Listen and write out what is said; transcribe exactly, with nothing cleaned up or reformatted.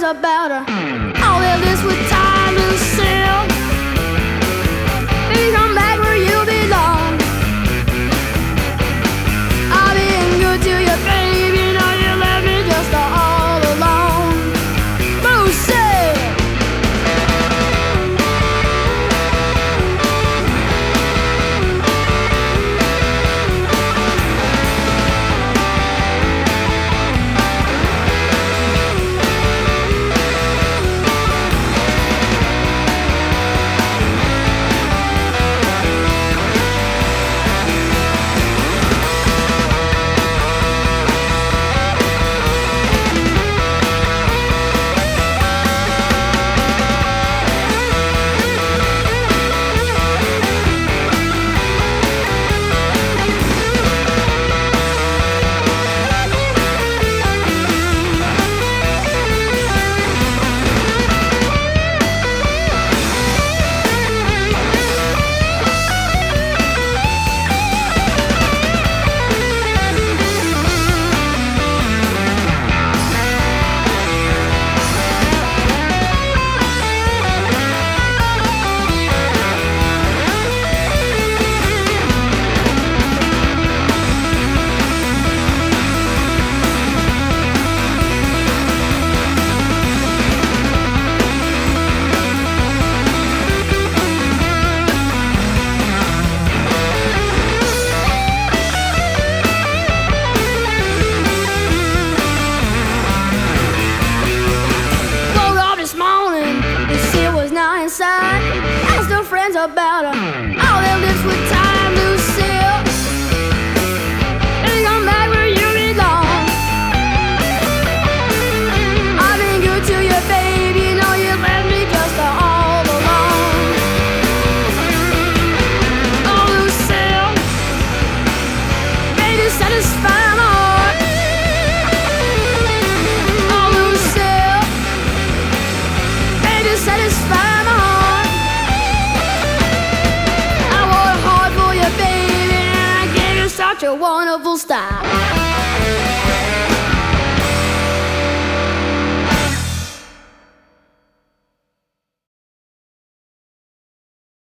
about her. All their lips with time to seal. Baby, come back where you belong. I've been good to you, baby. Now you left me just all alone. Lucy. Inside, asked her friends about her. All their lips with time to seal. Baby, come back where you belong. I've been good to you, baby. You know you left me just all alone. Oh, Lucille, baby, satisfy my heart. Oh, Lucille, baby, satisfy. Such a wonderful style.